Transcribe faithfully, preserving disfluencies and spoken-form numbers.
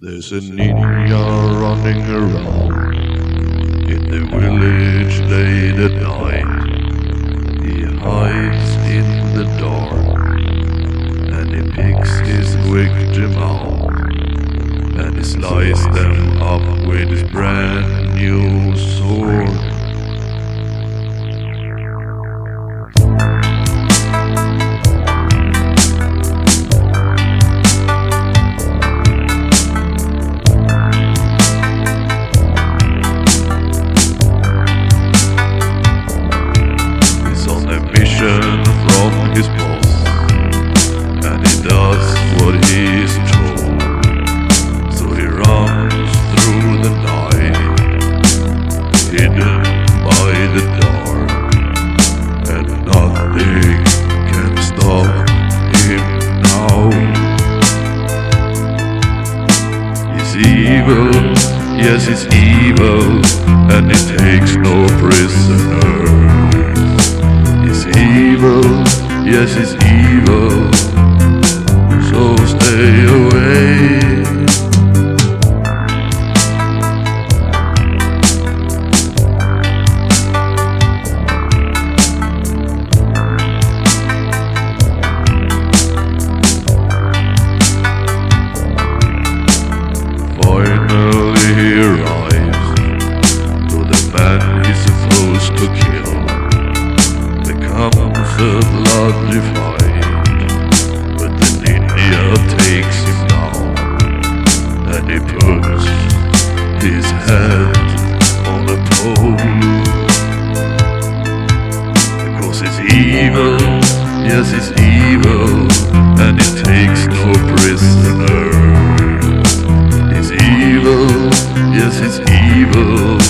There's a ninja running around in the village late at night. He hides in the dark and he picks his victim out and he slices them up with his brand new sword. From his boss, and he does what he is told. So he runs through the night, hidden by the dark, and nothing can stop him now. He's evil, yes he's evil, and he takes no prisoners. He's evil, yes, he's evil, so stay away. Finally he arrives to the man he's supposed to kill. Comes a bloody fight, but the ninja takes him down, and he puts his head on a pole. Because he's evil, yes he's evil, and he takes no prisoners. He's evil, yes he's evil,